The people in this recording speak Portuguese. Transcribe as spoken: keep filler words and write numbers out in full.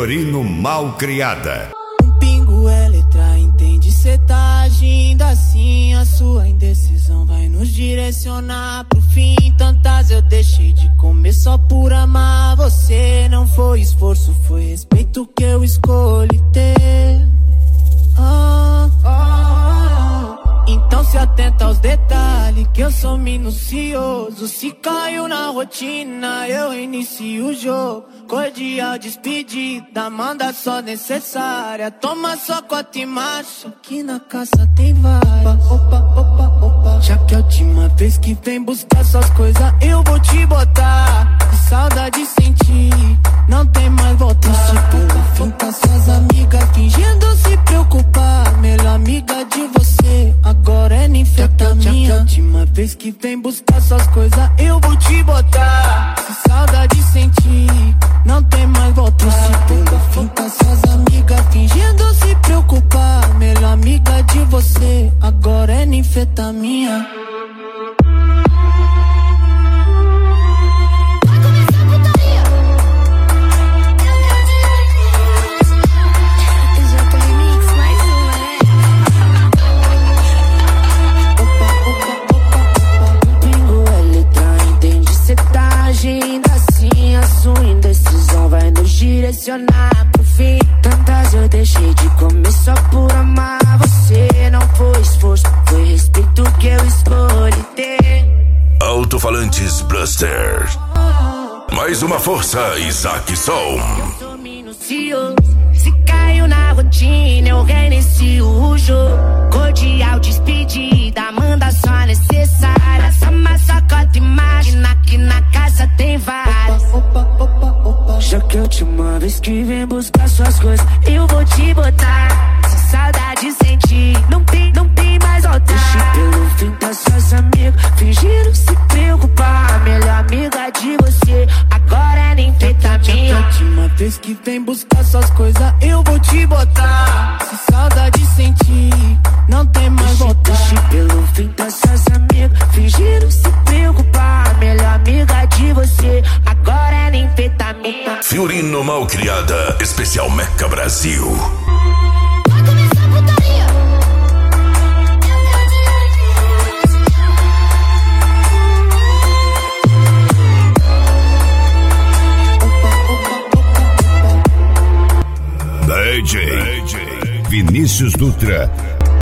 Fiorino Malcriada. Um pingo é letra, entende? Cê tá agindo assim, a sua indecisão vai nos direcionar pro fim. Tantas eu deixei de comer só por amar você. Não foi esforço, foi respeito que eu escolhi ter. Ah, ah, ah. Então se atenta aos detalhes, que eu sou minucioso. Se caiu na rotina, eu inicio o jogo. Cordial despedida, manda só necessária. Toma só cota e marcha, que na caça tem várias. Opa, opa, opa. Já que a última vez que vem buscar suas coisas, eu vou te botar. Que saudade sentir, não tem mais volta. Se pelo fim tá suas amigas fingindo se preocupar. Melhor amiga de você, agora é ninfetamina. Já que a última vez que vem buscar suas coisas, eu vou te botar. Se saudade sentir, não tem mais volta. Se pelo fim tá suas amigas fingindo se preocupar. Melhor amiga de você, agora é ninfetamina. Assim, a sua indecisão vai nos direcionar pro fim. Tantas eu deixei de comer só por amar você. Não foi esforço, foi respeito que eu escolhi ter. Alto-falantes Blaster. Mais uma força, Isaac Som. Eu sou minucioso. Se caiu na rotina, eu reinicio o jogo. Cordial despedida, manda só necessária. Toma só cota e imagina que na casa tem várias. Opa, opa, opa. Já que a última vez que vem buscar suas coisas, eu vou te botar. Se saudade sentir, não tem, não tem mais volta. Deixe pelo fim das suas amigas fingiram se preocupar. A melhor amiga de você, agora é ninfetamina. A última vez que vem buscar suas coisas, eu vou te botar. Se saudade sentir, não tem mais volta. Deixe pelo fim das suas amigas fingiram se preocupar. A melhor amiga de você, agora é ninfetamina. Fiorino Malcriada, especial Meca Brasil. Vai começar a putaria. D J Vinícius Dutra,